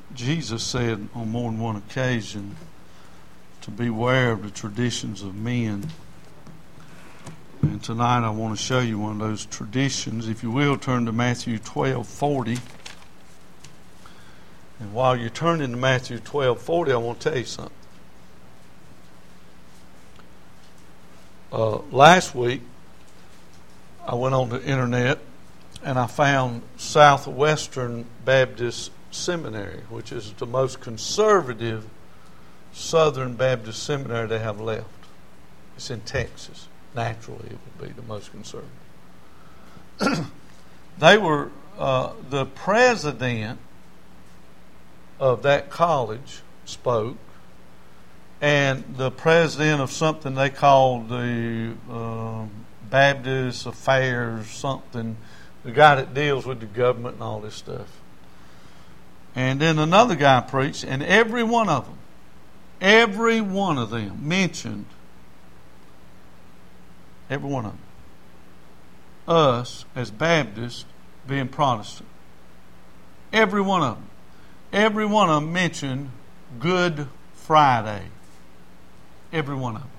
Jesus said on more than one occasion to beware of the traditions of men. And tonight I want to show you one of those traditions. If you will, turn to Matthew 12:40. And while you're turning to Matthew 12:40, I want to tell you something. Last week, I went on the internet and I found Southwestern Baptist Seminary, which is the most conservative Southern Baptist seminary they have left. It's in Texas. Naturally, it would be the most conservative. They were the president of that college spoke, and the president of something they called the Baptist Affairs something, the guy that deals with the government and all this stuff. And then another guy preached, and every one of them mentioned, every one of them, us as Baptists being Protestant. Every one of them. Every one of them mentioned Good Friday. Every one of them.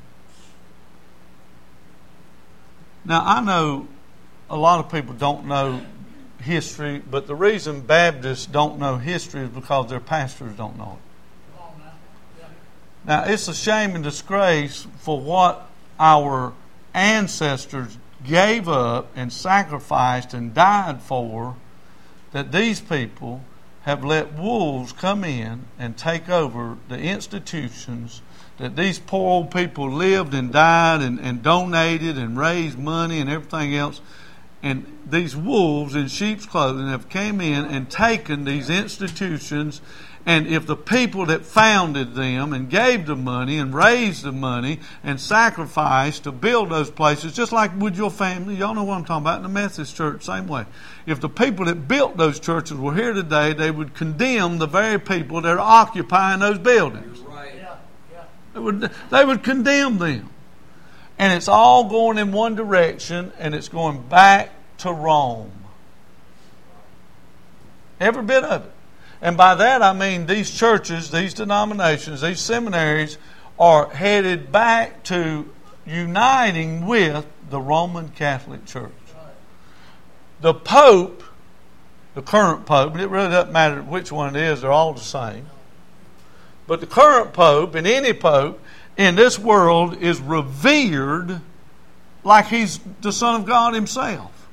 Now, I know a lot of people don't know history, but the reason Baptists don't know history is because their pastors don't know it. Now, it's a shame and disgrace for what our ancestors gave up and sacrificed and died for, that these people have let wolves come in and take over the institutions that these poor old people lived and died and donated and raised money and everything else. And these wolves in sheep's clothing have came in and taken these institutions. And if the people that founded them and gave the money and raised the money and sacrificed to build those places, just like with your family, y'all know what I'm talking about, in the Methodist Church, same way. If the people that built those churches were here today, they would condemn the very people that are occupying those buildings. Right. They would condemn them. And it's all going in one direction, and it's going back to Rome. Every bit of it. And by that I mean these churches, these denominations, these seminaries are headed back to uniting with the Roman Catholic Church. The Pope, the current Pope, it really doesn't matter which one it is, they're all the same. But the current Pope and any Pope in this world is revered like he's the Son of God himself.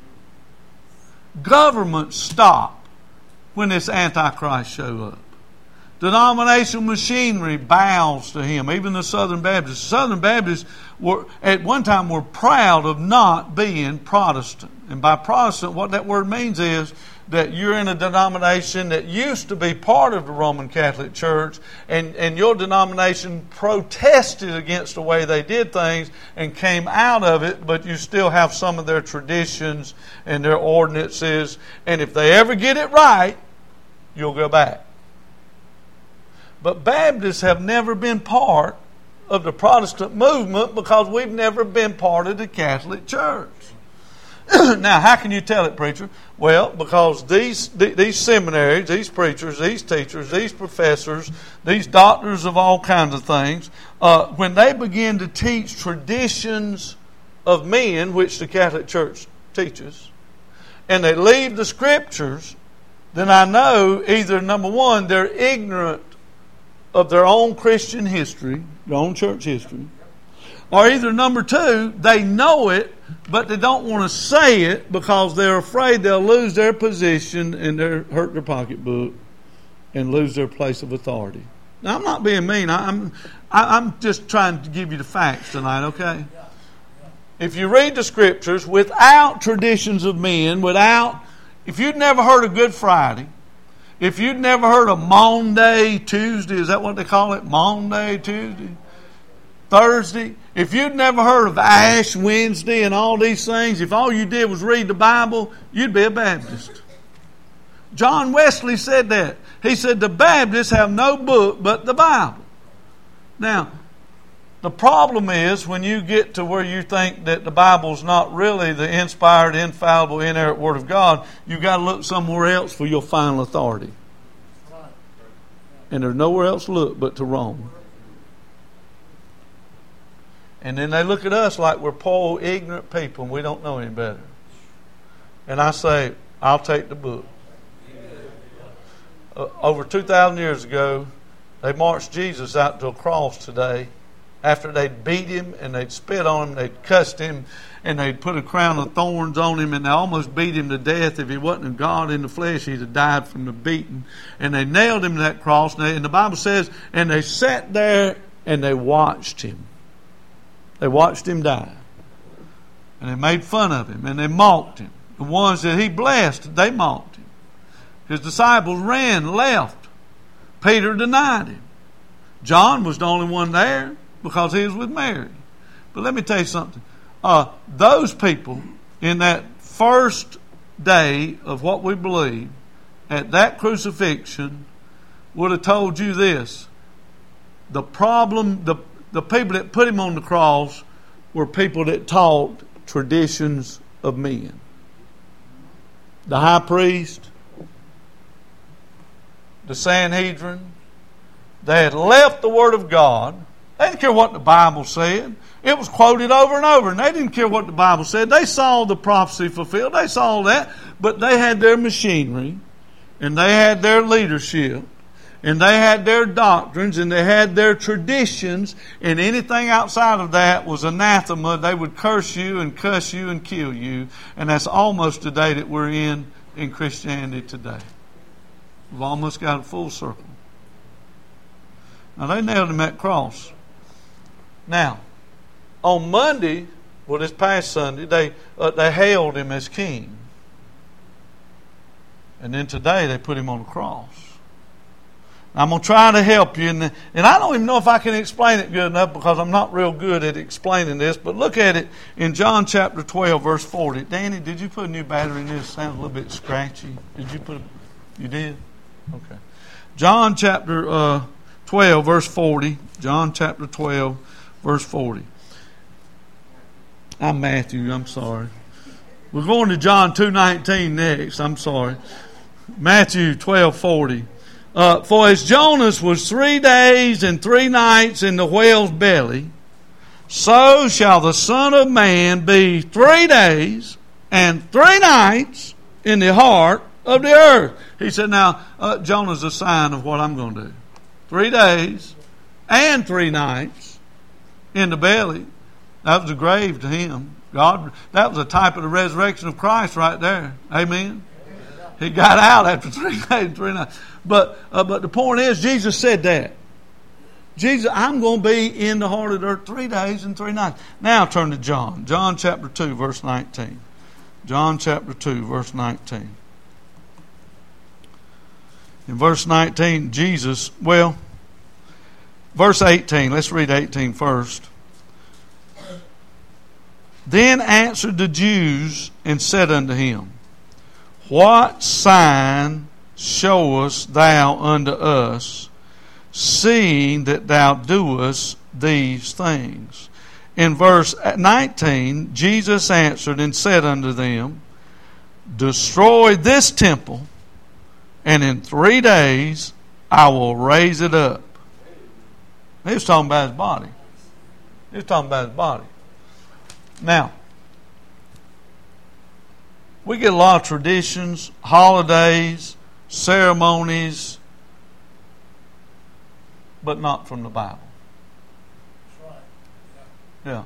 Governments stop when this Antichrist show up. Denominational machinery bows to him. Even the Southern Baptists. The Southern Baptists were at one time were proud of not being Protestant. And by Protestant, what that word means is that you're in a denomination that used to be part of the Roman Catholic Church, and your denomination protested against the way they did things and came out of it, but you still have some of their traditions and their ordinances, and if they ever get it right, you'll go back. But Baptists have never been part of the Protestant movement because we've never been part of the Catholic Church. Now, how can you tell it, preacher? Well, because these seminaries, these preachers, these teachers, these professors, these doctors of all kinds of things, when they begin to teach traditions of men, which the Catholic Church teaches, and they leave the Scriptures, then I know either, number one, they're ignorant of their own Christian history, their own church history, or either, number two, they know it, but they don't want to say it because they're afraid they'll lose their position and hurt their pocketbook and lose their place of authority. Now, I'm not being mean. I'm just trying to give you the facts tonight, okay? If you read the Scriptures without traditions of men, if you'd never heard of Good Friday, if you'd never heard of Maundy Tuesday, is that what they call it? Maundy Tuesday? Thursday? If you'd never heard of Ash Wednesday and all these things, if all you did was read the Bible, you'd be a Baptist. John Wesley said that. He said the Baptists have no book but the Bible. Now, the problem is when you get to where you think that the Bible's not really the inspired, infallible, inerrant Word of God, you've got to look somewhere else for your final authority. And there's nowhere else to look but to Rome. And then they look at us like we're poor, ignorant people and we don't know any better. And I say, I'll take the book. Over 2,000 years ago, they marched Jesus out to a cross today. After they'd beat him and they'd spit on him, they'd cussed him, and they'd put a crown of thorns on him, and they almost beat him to death. If he wasn't a God in the flesh, he'd have died from the beating. And they nailed him to that cross, and the Bible says, and they sat there and they watched him. They watched him die. And they made fun of him, and they mocked him. The ones that he blessed, they mocked him. His disciples ran, left. Peter denied him. John was the only one there because he was with Mary. But let me tell you something. Those people in that first day of what we believe, at that crucifixion, would have told you this. The problem, the people that put him on the cross were people that taught traditions of men. The high priest, the Sanhedrin, they had left the Word of God. They didn't care what the Bible said. It was quoted over and over, and they didn't care what the Bible said. They saw the prophecy fulfilled. They saw that, but they had their machinery, and they had their leadership, and they had their doctrines, and they had their traditions, and anything outside of that was anathema. They would curse you and cuss you and kill you, and that's almost the day that we're in Christianity today. We've almost got it full circle. Now, they nailed him at the cross. Now, on Monday, well, this past Sunday, they hailed him as king. And then today, they put him on the cross. Now, I'm going to try to help you. And I don't even know if I can explain it good enough because I'm not real good at explaining this. But look at it in John chapter 12, verse 40. Danny, did you put a new battery in this? It sounds a little bit scratchy. You did? Okay. John chapter 12, verse 40. John chapter 12, verse 40. I'm Matthew. I'm sorry. We're going to John 2:19 next. I'm sorry. Matthew 12:40. For as Jonas was 3 days and 3 nights in the whale's belly, so shall the Son of Man be 3 days and 3 nights in the heart of the earth. He said, now, Jonah's a sign of what I'm going to do. 3 days and 3 nights in the belly. That was the grave to him. God, that was a type of the resurrection of Christ right there. Amen. He got out after 3 days and 3 nights. But the point is, Jesus said that. Jesus, I'm going to be in the heart of the earth 3 days and 3 nights. Now turn to John. John chapter 2, verse 19. John chapter 2, verse 19. In verse 19, Jesus, verse 18. Let's read 18 first. Then answered the Jews and said unto him, What sign showest thou unto us, seeing that thou doest these things? In verse 19, Jesus answered and said unto them, Destroy this temple, and in 3 days I will raise it up. He was talking about his body. He was talking about his body. Now, we get a lot of traditions, holidays, ceremonies, but not from the Bible. That's right. Yeah.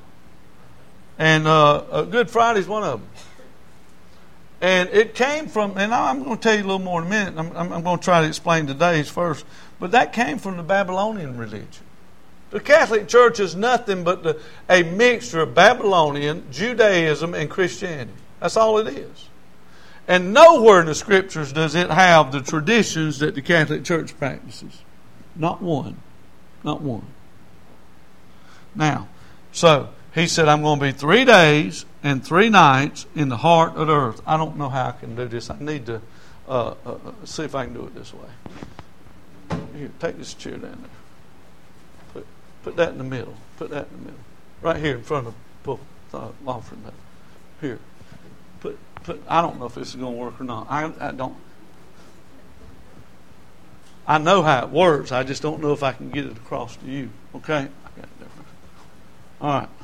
And Good Friday is one of them. And it came from, and I'm going to tell you a little more in a minute. I'm going to try to explain today's first. But that came from the Babylonian religion. The Catholic Church is nothing but a mixture of Babylonian, Judaism, and Christianity. That's all it is. And nowhere in the Scriptures does it have the traditions that the Catholic Church practices. Not one. Not one. Now, so he said, I'm going to be 3 days and 3 nights in the heart of the earth. I don't know how I can do this. I need to see if I can do it this way. Here, take this chair down there. Put that in the middle. Put that in the middle. Right here in front of the offering. Here. I don't know if this is going to work or not. I don't. I know how it works. I just don't know if I can get it across to you. Okay? I got it different. All right.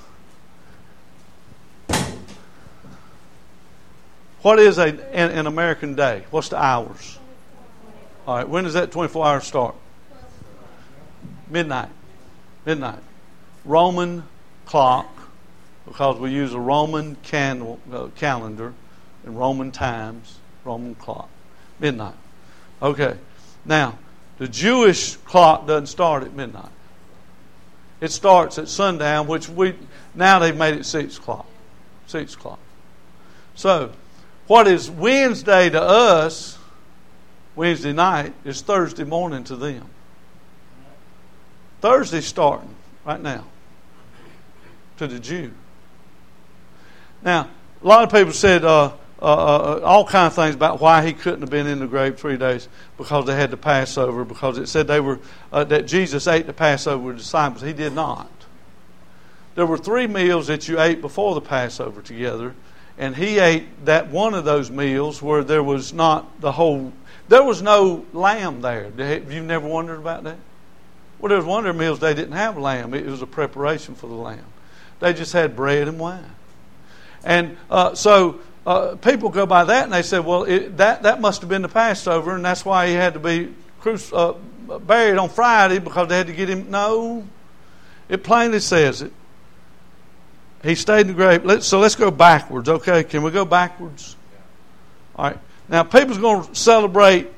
What is an American day? What's the hours? All right. When does that 24 hours start? Midnight. Midnight. Roman clock, because we use a Roman calendar and Roman times, Roman clock. Midnight. Okay. Now, the Jewish clock doesn't start at midnight. It starts at sundown, which now they've made it 6 o'clock. 6 o'clock. So, what is Wednesday to us, Wednesday night, is Thursday morning to them. Thursday's starting right now to the Jew. Now, a lot of people said all kinds of things about why he couldn't have been in the grave 3 days, because they had the Passover, because it said they were that Jesus ate the Passover with the disciples. He did not. There were 3 meals that you ate before the Passover together, and he ate that one of those meals where there was not there was no lamb there. Have you never wondered about that? Well, there was one of their meals they didn't have lamb. It was a preparation for the lamb. They just had bread and wine. And so people go by that and they say, well, that must have been the Passover, and that's why he had to be buried on Friday, because they had to get him. No, it plainly says it. He stayed in the grave. So let's go backwards, okay? Can we go backwards? All right. Now, people's going to celebrate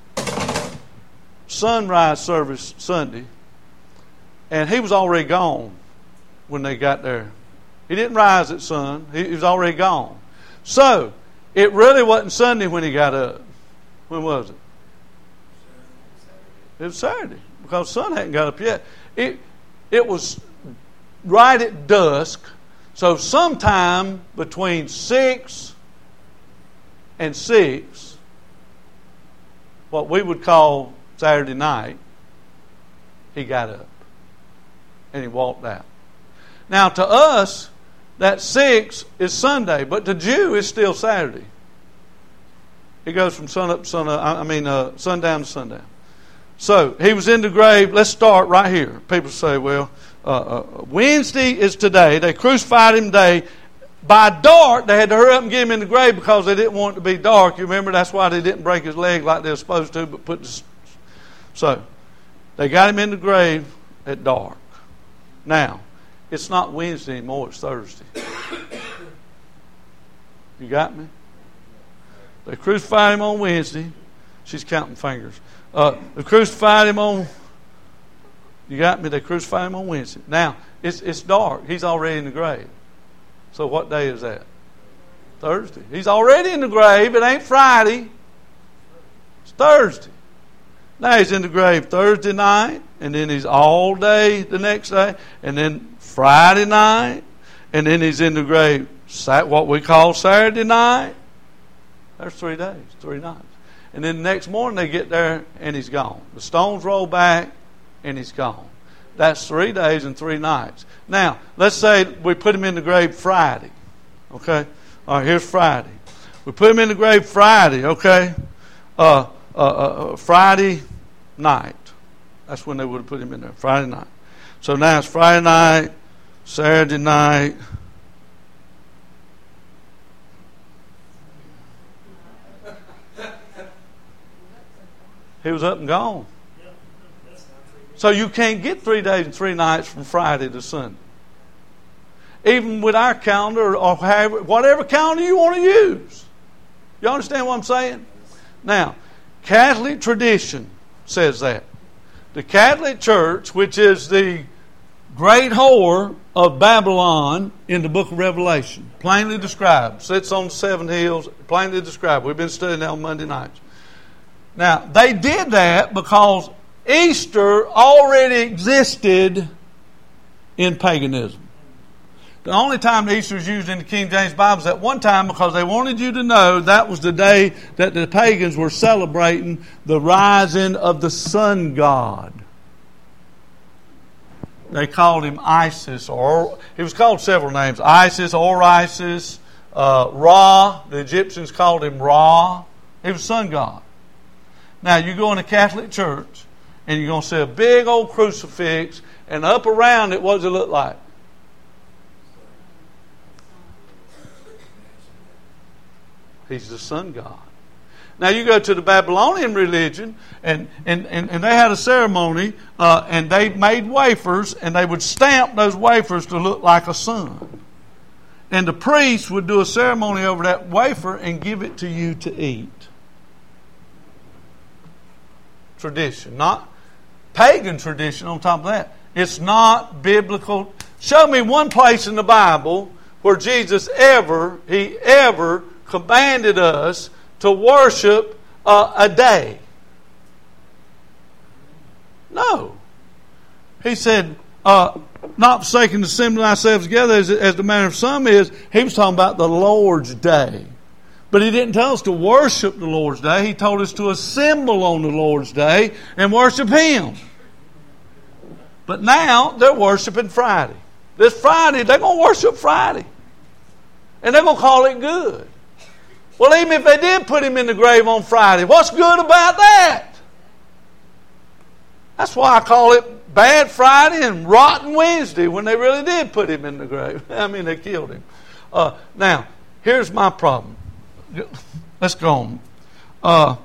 sunrise service Sunday, and he was already gone when they got there. He didn't rise at sun. He was already gone. So, it really wasn't Sunday when he got up. When was it? It was Saturday, because the sun hadn't got up yet. It was right at dusk. So sometime between 6 and 6, what we would call Saturday night, he got up and he walked out. Now to us, that 6 is Sunday, but to Jew it's still Saturday. It goes from sundown to sundown. So he was in the grave. Let's start right here. People say, well, Wednesday is today. They crucified him today. By dark, they had to hurry up and get him in the grave because they didn't want it to be dark. You remember, that's why they didn't break his leg like they were supposed to, but so they got him in the grave at dark. Now, it's not Wednesday anymore, it's Thursday. You got me? They crucified him on Wednesday. She's counting fingers. They crucified him on... You got me? They crucified him on Wednesday. Now, it's dark. He's already in the grave. So what day is that? Thursday. He's already in the grave. It ain't Friday. It's Thursday. Now he's in the grave Thursday night, and then he's all day the next day, and then Friday night, and then he's in the grave what we call Saturday night. There's 3 days, 3 nights. And then the next morning they get there, and he's gone. The stones roll back, and he's gone. That's 3 days and 3 nights. Now, let's say we put him in the grave Friday. Okay? All right, here's Friday. We put him in the grave Friday, okay? Friday night. That's when they would have put him in there, Friday night. So now it's Friday night, Saturday night. He was up and gone. So you can't get 3 days and 3 nights from Friday to Sunday. Even with our calendar or whatever calendar you want to use. You understand what I'm saying? Now, Catholic tradition says that. The Catholic Church, which is the great whore of Babylon in the book of Revelation, plainly described, sits on the 7 hills, plainly described. We've been studying that on Monday nights. Now, they did that because Easter already existed in paganism. The only time Easter is used in the King James Bible is at one time, because they wanted you to know that was the day that the pagans were celebrating the rising of the sun god. They called him Isis, or he was called several names. Isis, Osiris, Ra. The Egyptians called him Ra. He was sun god. Now, you go in a Catholic church, and you're going to see a big old crucifix, and up around it, what does it look like? He's the sun god. Now you go to the Babylonian religion, and they had a ceremony, and they made wafers, and they would stamp those wafers to look like a sun. And the priest would do a ceremony over that wafer and give it to you to eat. Tradition, not pagan tradition on top of that. It's not biblical. Show me one place in the Bible where Jesus ever commanded us to worship a day. No. He said, not forsaking to assemble ourselves together as the manner of some is. He was talking about the Lord's day. But He didn't tell us to worship the Lord's day. He told us to assemble on the Lord's day and worship Him. But now they're worshiping Friday. This Friday, they're going to worship Friday. And they're going to call it good. Well, even if they did put Him in the grave on Friday, what's good about that? That's why I call it Bad Friday and Rotten Wednesday, when they really did put Him in the grave. I mean, they killed Him. Now, here's my problem. Let's go on.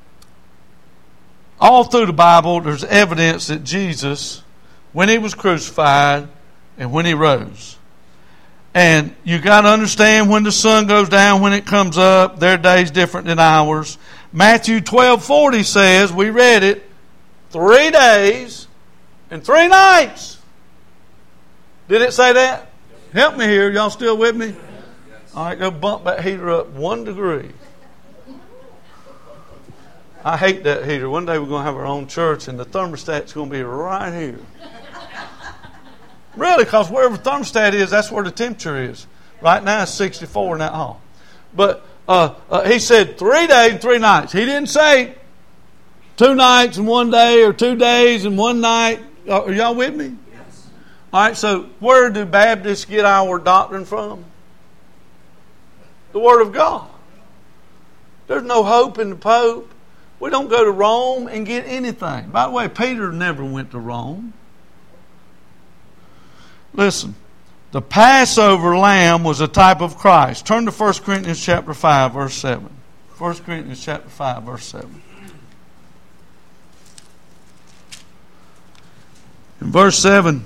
All through the Bible, there's evidence that Jesus, when He was crucified and when He rose. And you got to understand, when the sun goes down, when it comes up, their day's different than ours. Matthew 12:40 says, we read it, 3 days and 3 nights. Did it say that? Help me here. Y'all still with me? All right, go bump that heater up 1 degree. I hate that heater. One day we're going to have our own church, and the thermostat's going to be right here. Really, because wherever the thermostat is, that's where the temperature is. Right now it's 64 in that hall. But He said 3 days and 3 nights. He didn't say 2 nights and 1 day, or 2 days and 1 night. Are y'all with me? Yes. All right, so where do Baptists get our doctrine from? The Word of God. There's no hope in the Pope. We don't go to Rome and get anything. By the way, Peter never went to Rome. Listen, the Passover lamb was a type of Christ. Turn to 1 Corinthians chapter 5, verse 7. 1 Corinthians chapter 5, verse 7. In verse 7,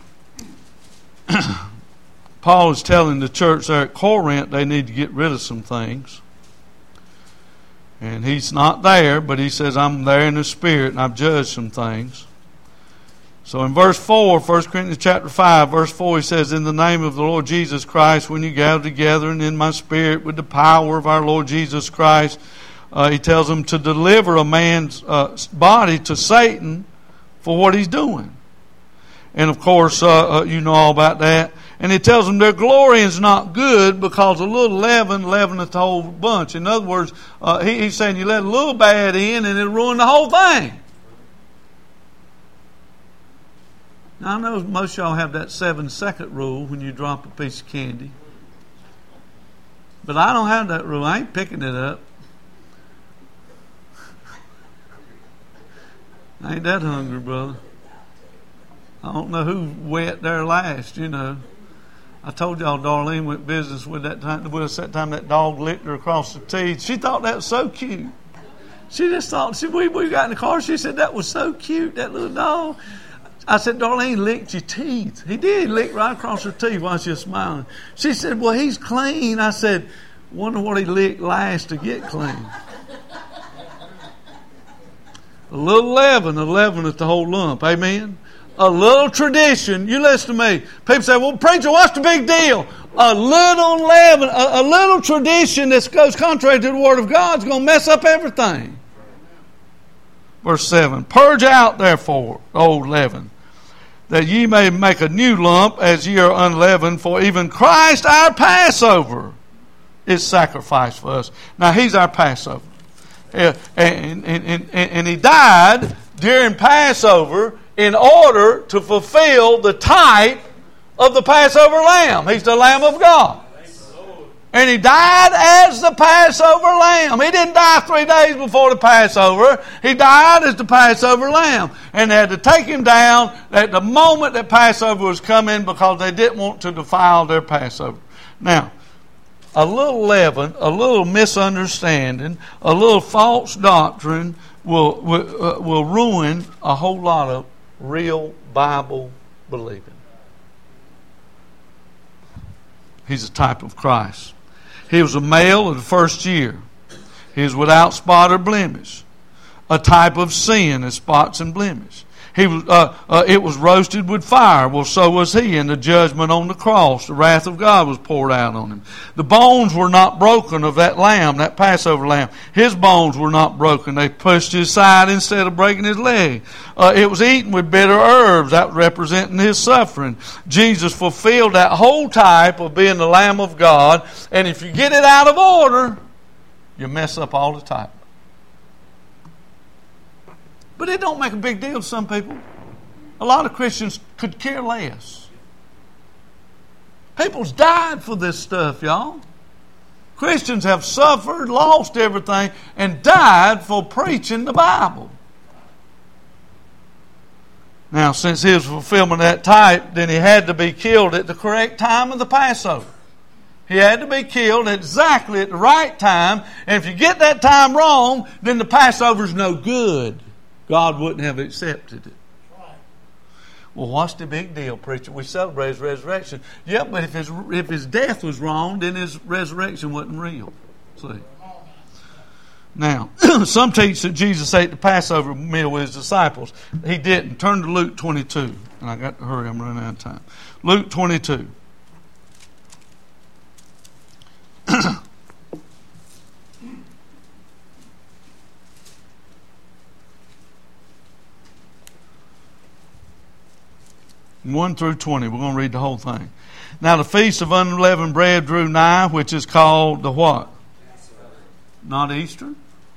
Paul is telling the church there at Corinth they need to get rid of some things. And he's not there, but he says, I'm there in the Spirit and I've judged some things. So in verse 4, 1 Corinthians chapter 5, verse 4, he says, in the name of the Lord Jesus Christ, when you gather together and in my spirit with the power of our Lord Jesus Christ, he tells them to deliver a man's body to Satan for what he's doing. And of course, you know all about that. And he tells them their glory is not good because a little leaven leaveneth the whole bunch. In other words, he's saying you let a little bad in and it'll ruin the whole thing. Now, I know most of y'all have that 7-second rule when you drop a piece of candy. But I don't have that rule. I ain't picking it up. I ain't that hungry, brother. I don't know who wet there last, you know. I told y'all Darlene went business with that time that dog licked her across the teeth. She thought that was so cute. She just thought, we got in the car, she said that was so cute, that little dog. I said, Darlene licked your teeth. He did. He licked right across her teeth while she was smiling. She said, well, he's clean. I said, wonder what he licked last to get clean. A little leaven is the whole lump. Amen? A little tradition. You listen to me. People say, well, preacher, what's the big deal? A little leaven, a little tradition that goes contrary to the Word of God is going to mess up everything. Verse 7, purge out, therefore, old leaven, that ye may make a new lump as ye are unleavened, for even Christ our Passover is sacrificed for us. Now, He's our Passover. And He died during Passover in order to fulfill the type of the Passover lamb. He's the Lamb of God. And He died as the Passover lamb. He didn't die 3 days before the Passover. He died as the Passover lamb. And they had to take Him down at the moment that Passover was coming because they didn't want to defile their Passover. Now, a little leaven, a little misunderstanding, a little false doctrine will ruin a whole lot of real Bible believing. He's a type of Christ. He was a male of the first year. He was without spot or blemish. A type of sin as spots and blemish. It was roasted with fire. Well, so was He in the judgment on the cross. The wrath of God was poured out on Him. The bones were not broken of that lamb, that Passover lamb. His bones were not broken. They pushed His side instead of breaking His leg. It was eaten with bitter herbs, that representing His suffering. Jesus fulfilled that whole type of being the Lamb of God. And if you get it out of order, you mess up all the type. But it don't make a big deal to some people. A lot of Christians could care less. People's died for this stuff, y'all. Christians have suffered, lost everything, and died for preaching the Bible. Now, since He was fulfillment of that type, then He had to be killed at the correct time of the Passover. He had to be killed exactly at the right time. And if you get that time wrong, then the Passover's no good. God wouldn't have accepted it. Well, what's the big deal, preacher? We celebrate His resurrection. Yeah, but if His death was wrong, then His resurrection wasn't real. See? Now, some teach that Jesus ate the Passover meal with His disciples. He didn't. Turn to Luke 22. And I got to hurry, I'm running out of time. Luke 22. (1 through 20). We're going to read the whole thing. Now the feast of unleavened bread drew nigh, which is called the what? Passover. Not Easter.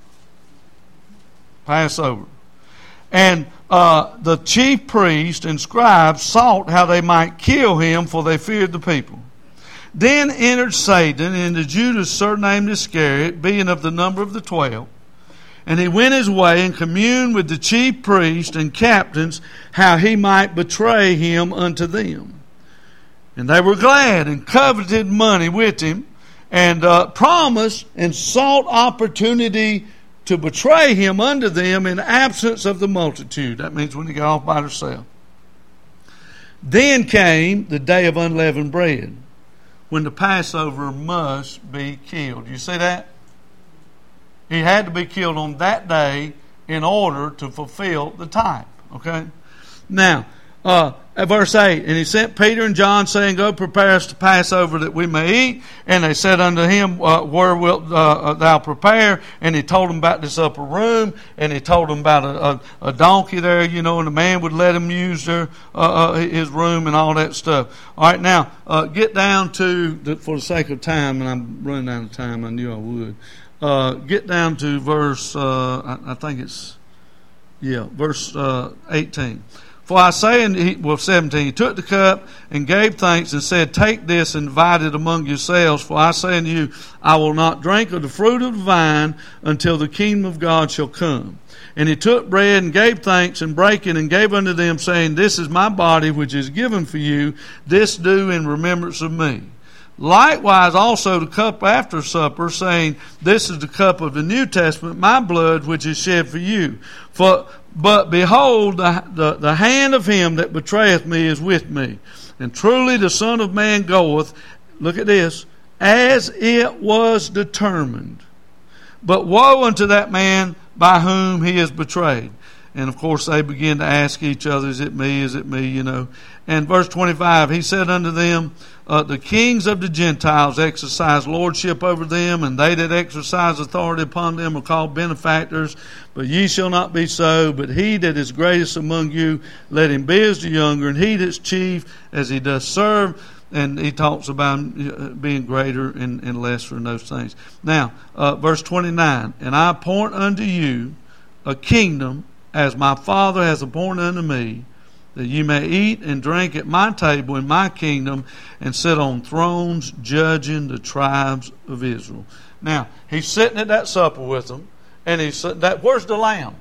Passover. And the chief priests and scribes sought how they might kill Him, for they feared the people. Then entered Satan into Judas, surnamed Iscariot, being of the number of the 12. And he went his way and communed with the chief priests and captains how he might betray Him unto them. And they were glad and coveted money with him, and promised and sought opportunity to betray Him unto them in absence of the multitude. That means when he got off by himself. Then came the day of unleavened bread, when the Passover must be killed. You see that? He had to be killed on that day in order to fulfill the type. Okay? Now, at verse 8, and He sent Peter and John, saying, Go prepare us the Passover that we may eat. And they said unto Him, Where wilt thou prepare? And He told them about this upper room, and He told them about a donkey there, and the man would let him use his room and all that stuff. All right, now, get down to, for the sake of time, and I'm running out of time, I knew I would. Get down to verse, I think it's, verse 18. For I say, 17, He took the cup and gave thanks and said, Take this and divide it among yourselves. For I say unto you, I will not drink of the fruit of the vine until the kingdom of God shall come. And He took bread and gave thanks and brake it and gave unto them, saying, This is my body which is given for you. This do in remembrance of me. Likewise also the cup after supper, saying, This is the cup of the New Testament, my blood which is shed for you. But behold, the hand of him that betrayeth me is with me. And truly the Son of Man goeth, look at this, as it was determined. But woe unto that man by whom he is betrayed. And of course they begin to ask each other, Is it me? Is it me? And verse 25, He said unto them, The kings of the Gentiles exercise lordship over them, and they that exercise authority upon them are called benefactors. But ye shall not be so, but he that is greatest among you, let him be as the younger, and he that's chief as he does serve. And he talks about being greater and lesser in those things. Now, verse 29, And I appoint unto you a kingdom, as my Father has appointed unto me, that ye may eat and drink at my table in my kingdom, and sit on thrones judging the tribes of Israel. Now, he's sitting at that supper with them, and he's that. Where's the lamb?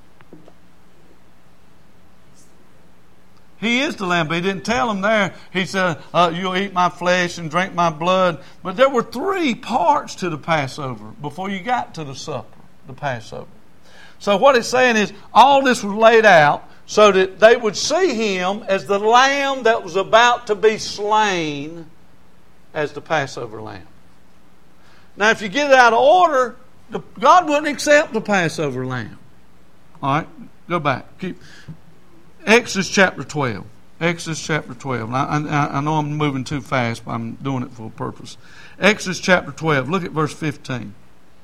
He is the lamb, but he didn't tell them there. He said, you'll eat my flesh and drink my blood. But there were 3 parts to the Passover before you got to the supper, the Passover. So what it's saying is, all this was laid out so that they would see him as the lamb that was about to be slain as the Passover lamb. Now, if you get it out of order, God wouldn't accept the Passover lamb. All right, go back. Exodus chapter 12. Exodus chapter 12. I know I'm moving too fast, but I'm doing it for a purpose. Exodus chapter 12. Look at verse 15.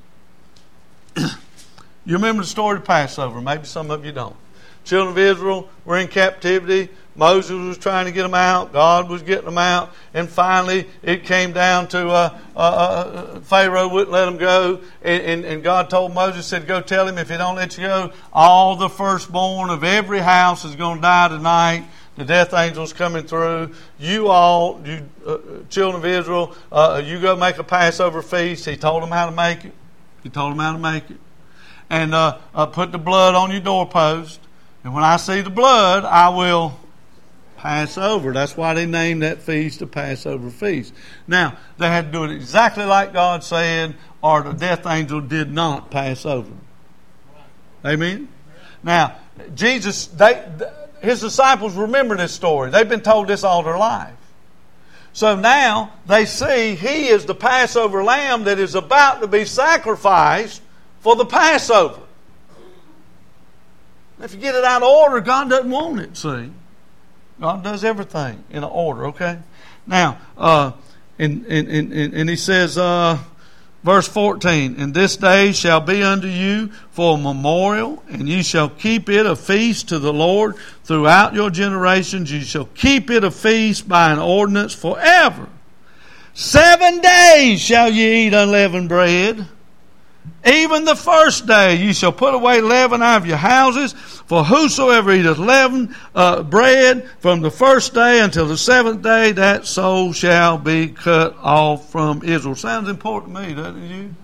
You remember the story of Passover. Maybe some of you don't. Children of Israel were in captivity. Moses was trying to get them out. God was getting them out. And finally, it came down to Pharaoh wouldn't let them go. And God told Moses, said, go tell him if he don't let you go, all the firstborn of every house is going to die tonight. The death angel's coming through. You all, children of Israel, you go make a Passover feast. He told them how to make it. And put the blood on your doorpost. And when I see the blood, I will pass over. That's why they named that feast the Passover feast. Now, they had to do it exactly like God said, or the death angel did not pass over. Amen? Now, Jesus, his disciples remember this story. They've been told this all their life. So now they see he is the Passover lamb that is about to be sacrificed for the Passover. If you get it out of order, God doesn't want it, see. God does everything in order, okay? Now, and he says, verse 14, and this day shall be unto you for a memorial, and ye shall keep it a feast to the Lord throughout your generations. You shall keep it a feast by an ordinance forever. 7 days shall ye eat unleavened bread. Even the first day you shall put away leaven out of your houses, for whosoever eateth leavened bread from the first day until the 7th day, that soul shall be cut off from Israel. Sounds important to me, doesn't it, you?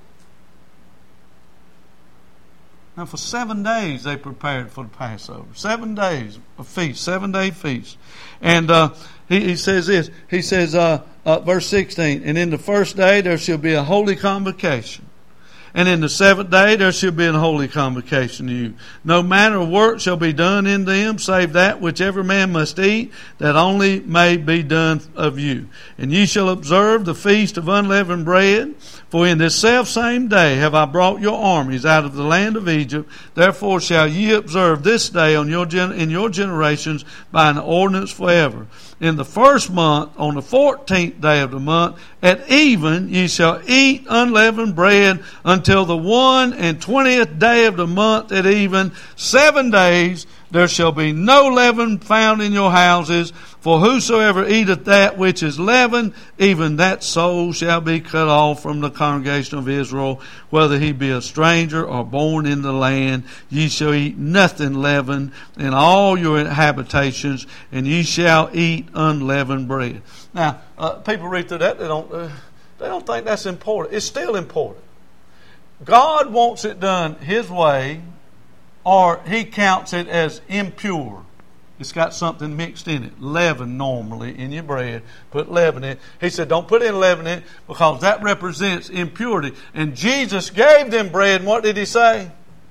Now for 7 days they prepared for the Passover. 7 days of feast, 7-day feast. And he says this, he says, verse 16, and in the first day there shall be a holy convocation. And in the 7th day there shall be an holy convocation to you. No manner of work shall be done in them, save that which every man must eat, that only may be done of you. And ye shall observe the feast of unleavened bread. For in this selfsame day have I brought your armies out of the land of Egypt. Therefore shall ye observe this day in your generations by an ordinance forever. In the first month, on the 14th day of the month, at even ye shall eat unleavened bread until the 21st day of the month at even. 7 days there shall be no leaven found in your houses. For whosoever eateth that which is leavened, even that soul shall be cut off from the congregation of Israel, whether he be a stranger or born in the land. Ye shall eat nothing leavened in all your habitations, and ye shall eat unleavened bread. Now, people read through that, they don't think that's important. It's still important. God wants it done His way, or He counts it as impure. It's got something mixed in it. Leaven normally in your bread. Put leaven in it. He said, don't put in leaven in it because that represents impurity. And Jesus gave them bread, and what did He say?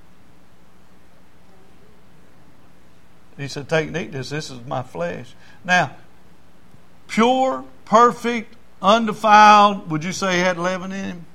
He said, take and eat this. This is my flesh. Now, pure, perfect, undefiled, would you say He had leaven in Him?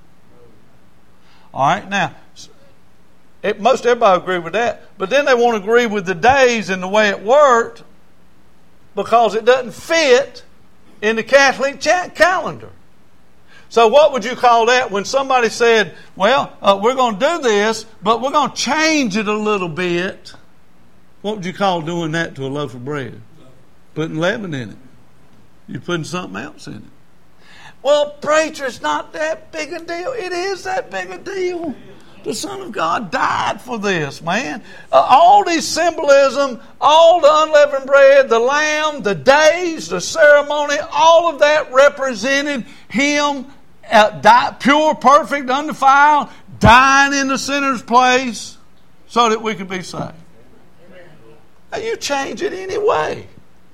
All right, now, most everybody agree with that. But then they won't agree with the days and the way it worked because it doesn't fit in the Catholic calendar. So what would you call that when somebody said, well, we're going to do this, but we're going to change it a little bit? What would you call doing that to a loaf of bread? Putting leaven in it. You're putting something else in it. Well, preacher, it's not that big a deal. It is that big a deal. The Son of God died for this, man. All these symbolism, all the unleavened bread, the lamb, the days, the ceremony, all of that represented Him, pure, perfect, undefiled, dying in the sinner's place so that we could be saved. Now you change it anyway,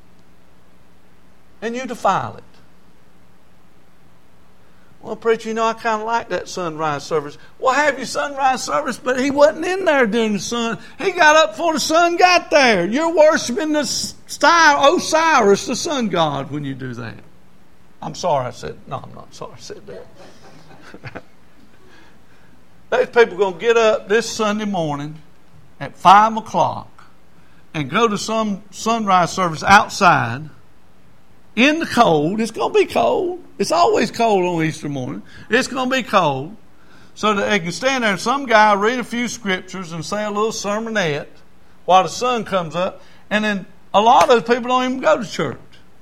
and you defile it. Well, preacher, I kind of like that sunrise service. Well, have your sunrise service, but he wasn't in there during the sun. He got up before the sun got there. You're worshiping the star, Osiris, the sun god, when you do that. I'm sorry I said, no, I'm not sorry I said that. Those people are going to get up this Sunday morning at 5 o'clock and go to some sunrise service outside in the cold. It's going to be cold. It's always cold on Easter morning. It's going to be cold. So that they can stand there and some guy read a few scriptures and say a little sermonette while the sun comes up. And then a lot of those people don't even go to church.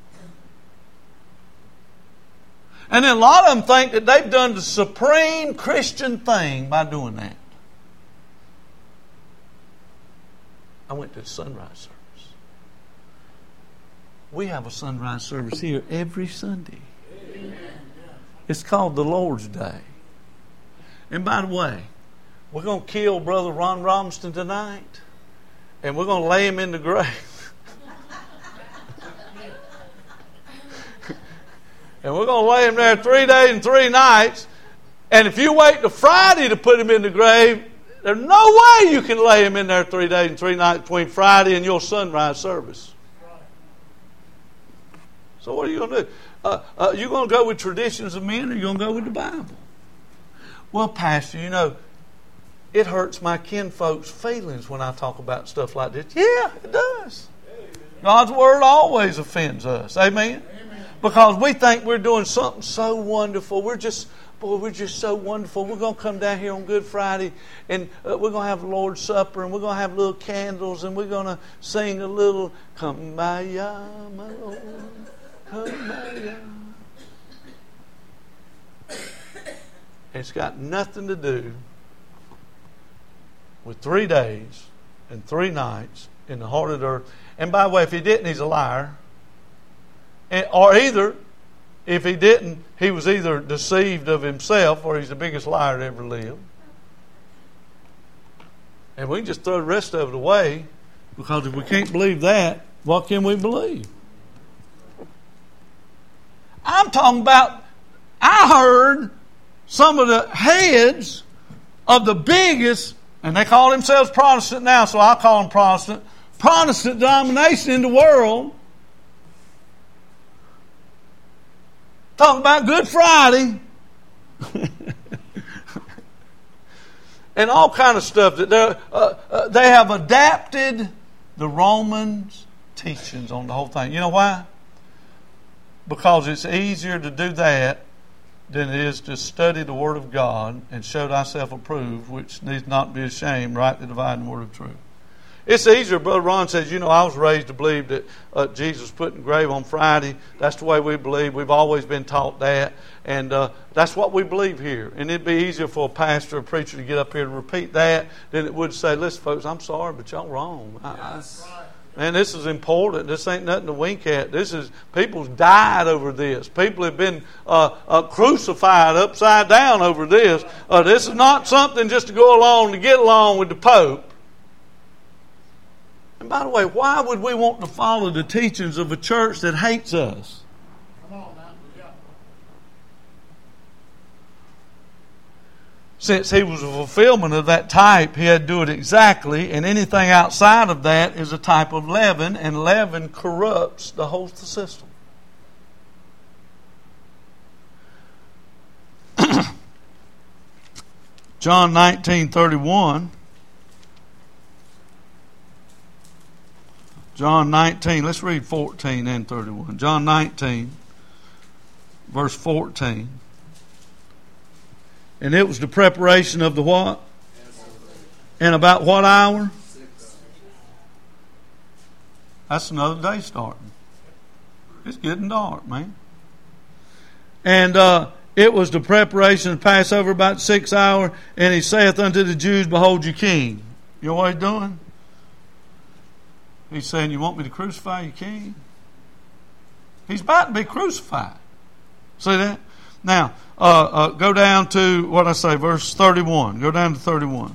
And then a lot of them think that they've done the supreme Christian thing by doing that. I went to the sunrise service. We have a sunrise service here every Sunday. Amen. It's called the Lord's Day. And by the way, we're going to kill Brother Ron Robinson tonight, and we're going to lay him in the grave. And we're going to lay him there 3 days and 3 nights. And if you wait till Friday to put him in the grave, there's no way you can lay him in there 3 days and 3 nights between Friday and your sunrise service. So what are you going to do? You going to go with traditions of men, or you going to go with the Bible? Well, Pastor, it hurts my kinfolk's feelings when I talk about stuff like this. Yeah, it does. God's Word always offends us. Amen? Because we think we're doing something so wonderful. We're just so wonderful. We're going to come down here on Good Friday, and we're going to have the Lord's Supper, and we're going to have little candles, and we're going to sing a little Kumbaya, my Lord, Kumbaya. It's got nothing to do with 3 days and 3 nights in the heart of the earth. And by the way, if he didn't, he's a liar. Or either, if he didn't, he was either deceived of himself, or he's the biggest liar that ever lived. And we can just throw the rest of it away, because if we can't believe that, what can we believe? I'm talking about, I heard some of the heads of the biggest, and they call themselves Protestant now, so I call them Protestant denomination in the world, talking about Good Friday and all kind of stuff that they have adapted the Romans' teachings on the whole thing. You know why? Because it's easier to do that than it is to study the Word of God and show thyself approved, which needs not be ashamed, rightly dividing the Word of truth. It's easier. Brother Ron says, I was raised to believe that Jesus was put in the grave on Friday. That's the way we believe. We've always been taught that. And that's what we believe here. And it'd be easier for a pastor or preacher to get up here and repeat that than it would say, listen, folks, I'm sorry, but y'all wrong. Man, this is important. This ain't nothing to wink at. People's died over this. People have been crucified upside down over this. This is not something just to go along to get along with the Pope. And by the way, why would we want to follow the teachings of a church that hates us? Come on now. Yeah. Since he was a fulfillment of that type, he had to do it exactly, and anything outside of that is a type of leaven, and leaven corrupts the whole system. John 19:31. John 19, let's read 14 and 31. John 19, verse 14. And it was the preparation of the what? And about what hour? 6. That's another day starting. It's getting dark, man. And it was the preparation of Passover about the 6th hour, and he saith unto the Jews, Behold your king. You know what he's doing? He's saying, you want me to crucify your king? He's about to be crucified. See that? Now, go down to, what I say, verse 31. Go down to 31.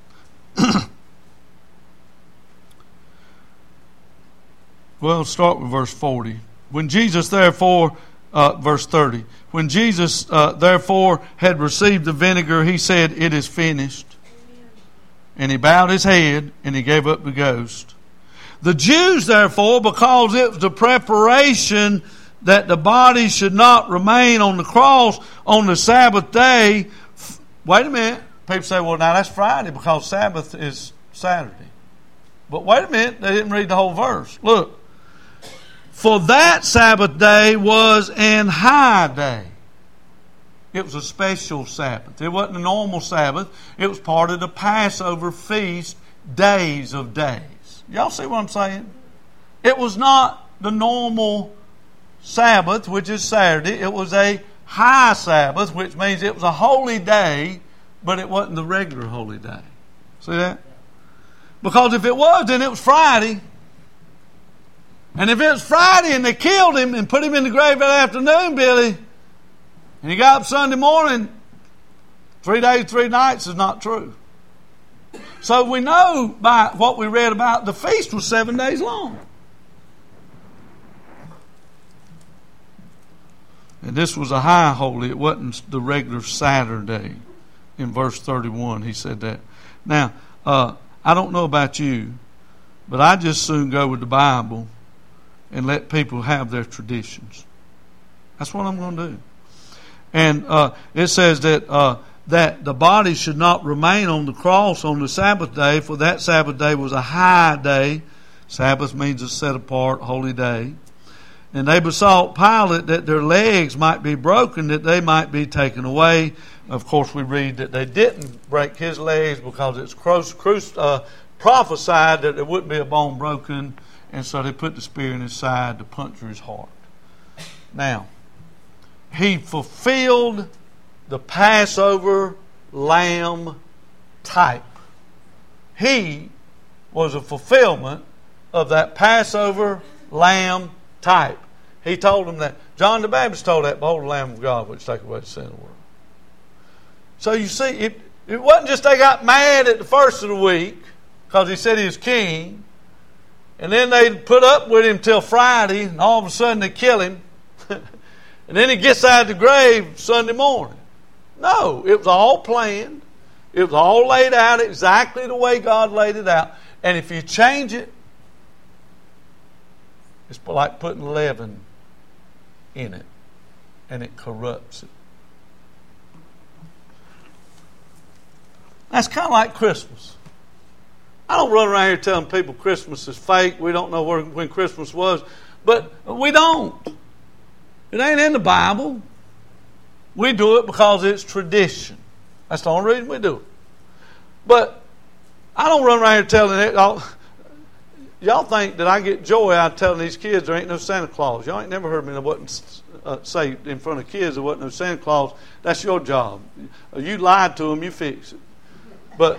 Well, start with verse 40. When Jesus therefore, verse 30. When Jesus therefore had received the vinegar, he said, It is finished. Amen. And he bowed his head and he gave up the ghost. The Jews therefore, because it was the preparation that the body should not remain on the cross on the Sabbath day. Wait a minute. People say, well, now that's Friday because Sabbath is Saturday. But wait a minute. They didn't read the whole verse. Look. For that Sabbath day was an high day. It was a special Sabbath. It wasn't a normal Sabbath. It was part of the Passover feast, days of days. Y'all see what I'm saying? It was not the normal Sabbath, which is Saturday. It was a high Sabbath, which means it was a holy day, but it wasn't the regular holy day. See that? Because if it was, then it was Friday. And if it was Friday and they killed him and put him in the grave that afternoon, Billy, and he got up Sunday morning, 3 days, 3 nights is not true. So we know by what we read about the feast was 7 days long. And this was a high holy. It wasn't the regular Saturday. In verse 31, he said that. Now, I don't know about you, but I just soon go with the Bible and let people have their traditions. That's what I'm going to do. And it says that that the body should not remain on the cross on the Sabbath day, for that Sabbath day was a high day. Sabbath means a set apart holy day. And they besought Pilate that their legs might be broken, that they might be taken away. Of course, we read that they didn't break his legs because it's prophesied that there wouldn't be a bone broken. And so they put the spear in his side to puncture his heart. Now, he fulfilled the Passover lamb type. He was a fulfillment of that Passover lamb type. He told them that. John the Baptist told that, Behold the Lamb of God which take away the sin of the world. So you see, it wasn't just they got mad at the first of the week because he said he was king, and then they put up with him till Friday, and all of a sudden they kill him, and then he gets out of the grave Sunday morning. No, it was all planned. It was all laid out exactly the way God laid it out. And if you change it, it's like putting leaven in it, and it corrupts it. That's kind of like Christmas. I don't run around here telling people Christmas is fake. We don't know when Christmas was. But we don't. It ain't in the Bible. We do it because it's tradition. That's the only reason we do it. But I don't run around here telling it. Y'all think that I get joy out of telling these kids there ain't no Santa Claus. Y'all ain't never heard me say in front of kids there wasn't no Santa Claus. That's your job. You lied to them, you fix it. But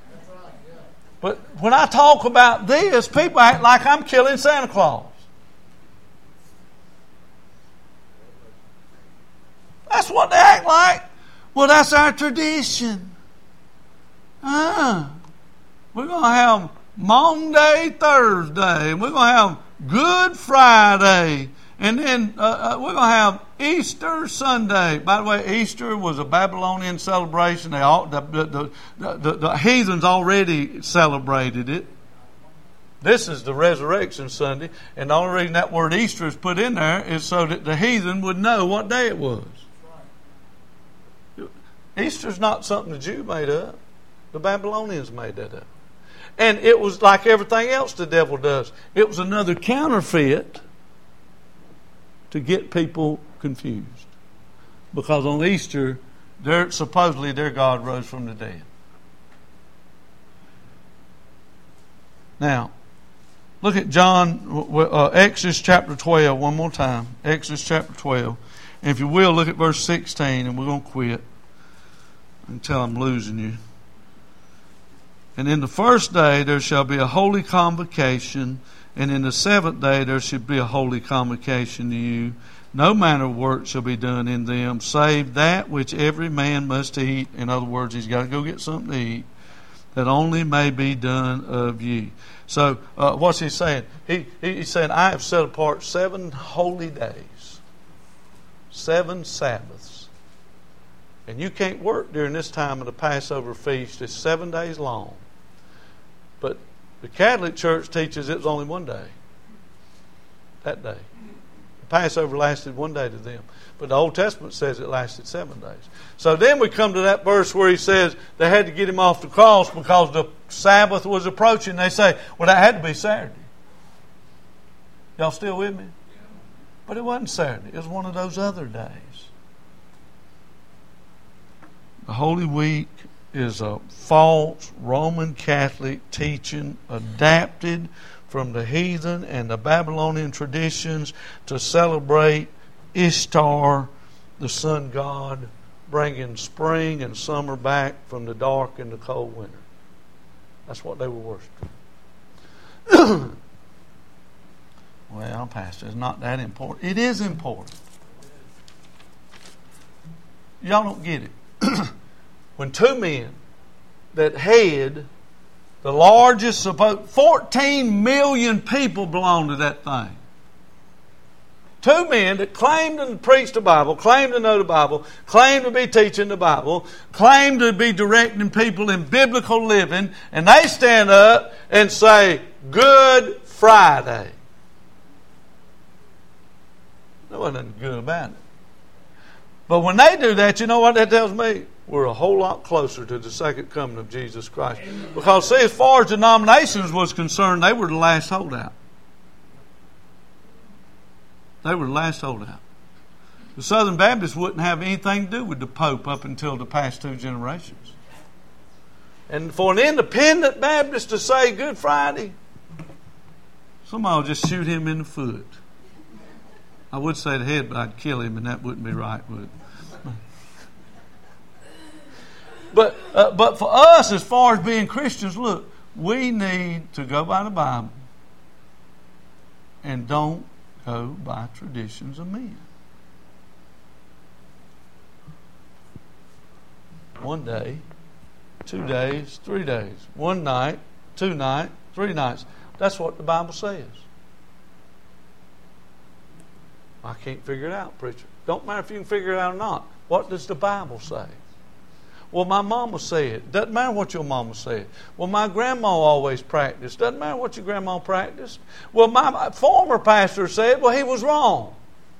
when I talk about this, people act like I'm killing Santa Claus. That's what they act like. Well, that's our tradition. We're going to have Maundy Thursday, and we're going to have Good Friday, and then we're going to have Easter Sunday. By the way, Easter was a Babylonian celebration. The heathens already celebrated it. This is the Resurrection Sunday, and the only reason that word Easter is put in there is so that the heathen would know what day it was. Easter's not something the Jew made up. The Babylonians made that up. And it was like everything else the devil does. It was another counterfeit to get people confused. Because on Easter, supposedly their God rose from the dead. Now, look at Exodus chapter 12 one more time. Exodus chapter 12. And if you will, look at verse 16, and we're going to quit until I'm losing you. And in the first day there shall be a holy convocation, and in the seventh day there should be a holy convocation to you. No manner of work shall be done in them, save that which every man must eat. In other words, he's got to go get something to eat, that only may be done of you. So what's he saying? He's saying, I have set apart 7 holy days, 7 Sabbaths. And you can't work during this time of the Passover feast. It's 7 days long. But the Catholic Church teaches it was only 1 day. That day. The Passover lasted 1 day to them. But the Old Testament says it lasted 7 days. So then we come to that verse where he says they had to get him off the cross because the Sabbath was approaching. They say, well, that had to be Saturday. Y'all still with me? But it wasn't Saturday. It was one of those other days. The Holy Week is a false Roman Catholic teaching adapted from the heathen and the Babylonian traditions to celebrate Ishtar, the sun god, bringing spring and summer back from the dark and the cold winter. That's what they were worshiping. Well, Pastor, it's not that important. It is important. Y'all don't get it. When 2 men that had the largest, 14 million people belong to that thing. 2 men that claimed to preach the Bible, claimed to know the Bible, claimed to be teaching the Bible, claimed to be directing people in biblical living, and they stand up and say, Good Friday. There wasn't nothing good about it. But when they do that, you know what that tells me? We're a whole lot closer to the second coming of Jesus Christ. Because, see, as far as denominations was concerned, they were the last holdout. They were the last holdout. The Southern Baptists wouldn't have anything to do with the Pope up until the past 2 generations. And for an independent Baptist to say Good Friday, somebody will just shoot him in the foot. I would say the head, but I'd kill him, and that wouldn't be right, would it? But for us, as far as being Christians, look, we need to go by the Bible and don't go by traditions of men. 1 day, 2 days, 3 days, 1 night, 2 nights, 3 nights. That's what the Bible says. I can't figure it out, preacher. Don't matter if you can figure it out or not. What does the Bible say? Well, my mama said. Doesn't matter what your mama said. Well, my grandma always practiced. Doesn't matter what your grandma practiced. Well, my former pastor said, well, he was wrong.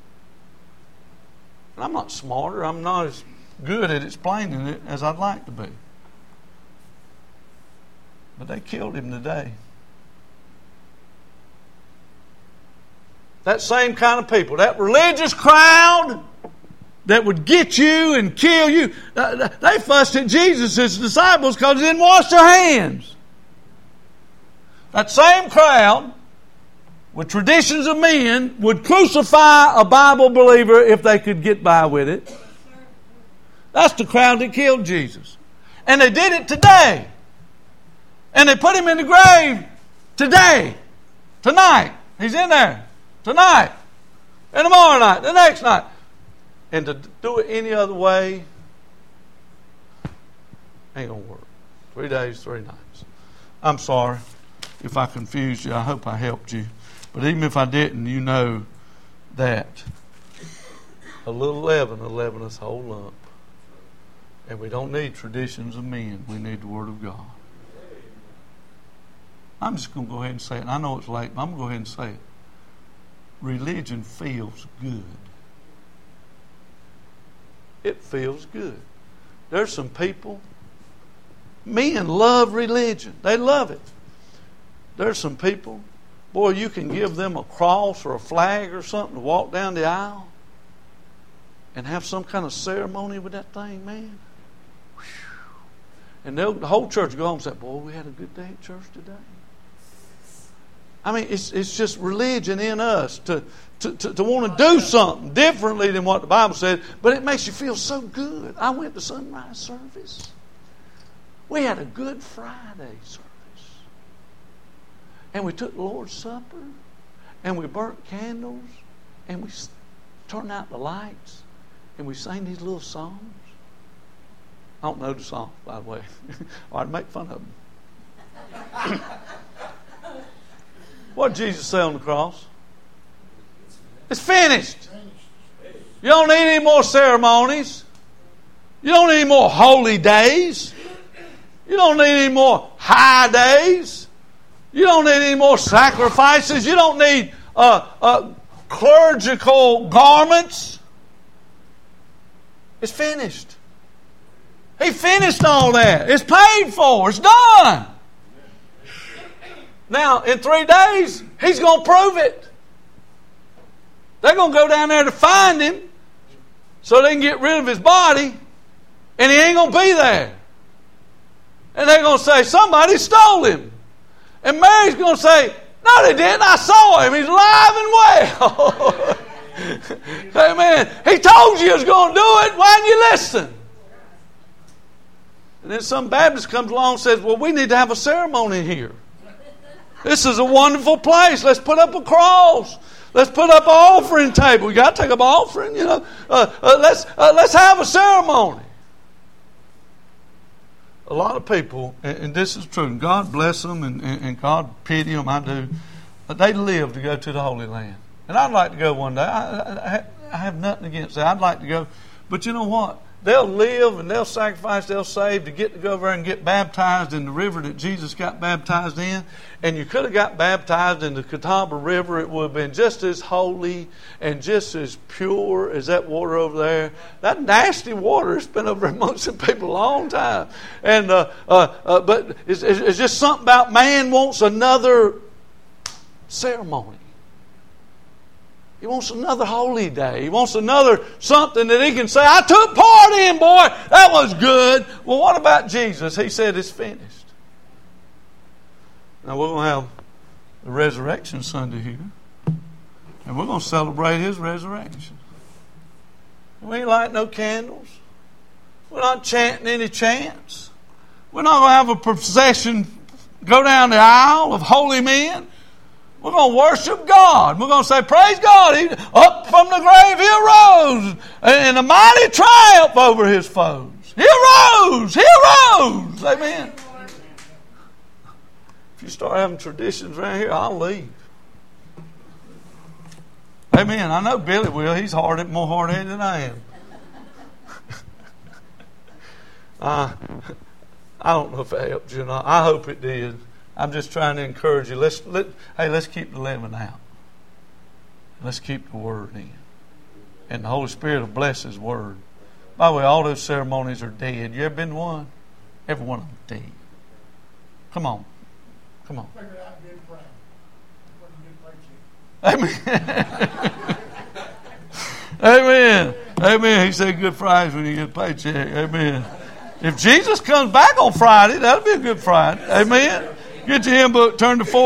And I'm not smarter. I'm not as good at explaining it as I'd like to be. But they killed him today. That same kind of people, that religious crowd that would get you and kill you. They fussed at Jesus' disciples because he didn't wash their hands. That same crowd, with traditions of men, would crucify a Bible believer if they could get by with it. That's the crowd that killed Jesus. And they did it today. And they put him in the grave today. Tonight. He's in there. Tonight. And tomorrow night. The next night. And to do it any other way ain't going to work. 3 days, 3 nights. I'm sorry if I confused you. I hope I helped you. But even if I didn't, you know that a little leaven will leaven us whole lump. And we don't need traditions of men. We need the Word of God. I'm just going to go ahead and say it. And I know it's late, but I'm going to go ahead and say it. Religion feels good. It feels good. There's some people, men love religion. They love it. There's some people, boy, you can give them a cross or a flag or something to walk down the aisle and have some kind of ceremony with that thing, man. Whew. And the whole church will go home and say, boy, we had a good day at church today. I mean, it's just religion in us to want to do something differently than what the Bible said, but it makes you feel so good. I went to sunrise service. We had a Good Friday service. And we took the Lord's Supper, and we burnt candles, and we turned out the lights, and we sang these little songs. I don't know the song, by the way. I'd make fun of them. What did Jesus say on the cross? It's finished. You don't need any more ceremonies. You don't need any more holy days. You don't need any more high days. You don't need any more sacrifices. You don't need clerical garments. It's finished. He finished all that. It's paid for. It's done. Now, in 3 days, He's going to prove it. They're going to go down there to find Him so they can get rid of His body, and He ain't going to be there. And they're going to say, somebody stole Him. And Mary's going to say, no, they didn't. I saw Him. He's alive and well. Amen. He told you He was going to do it. Why didn't you listen? And then some Baptist comes along and says, well, we need to have a ceremony here. This is a wonderful place. Let's put up a cross. Let's put up an offering table. We got to take up an offering, you know. Let's have a ceremony. A lot of people, and this is true, and God bless them and God pity them, I do, but they live to go to the Holy Land. And I'd like to go one day. I have nothing against that. I'd like to go. But you know what? They'll live and they'll sacrifice, they'll save to get to go over there and get baptized in the river that Jesus got baptized in. And you could have got baptized in the Catawba River. It would have been just as holy and just as pure as that water over there. That nasty water has been over amongst some people a long time. And but it's just something about man wants another ceremony. He wants another holy day. He wants another something that he can say, I took part in, boy. That was good. Well, what about Jesus? He said it's finished. Now, we're going to have the Resurrection Sunday here. And we're going to celebrate His resurrection. We ain't lighting no candles. We're not chanting any chants. We're not going to have a procession go down the aisle of holy men. We're going to worship God. We're going to say, praise God. He, up from the grave He arose in a mighty triumph over His foes. He arose. He arose. Amen. If you start having traditions around here, I'll leave. Amen. I know Billy will. He's more hard-headed than I am. I don't know if it helped you or not. I hope it did. I'm just trying to encourage you. Let's keep the leaven out. Let's keep the Word in. And the Holy Spirit will bless His Word. By the way, all those ceremonies are dead. You ever been to one? Every one of them dead. Come on. Come on. Amen. Amen. Amen. He said Good Friday when you get a paycheck. Amen. If Jesus comes back on Friday, that'll be a Good Friday. Amen. Get your hymn book, turn to 4.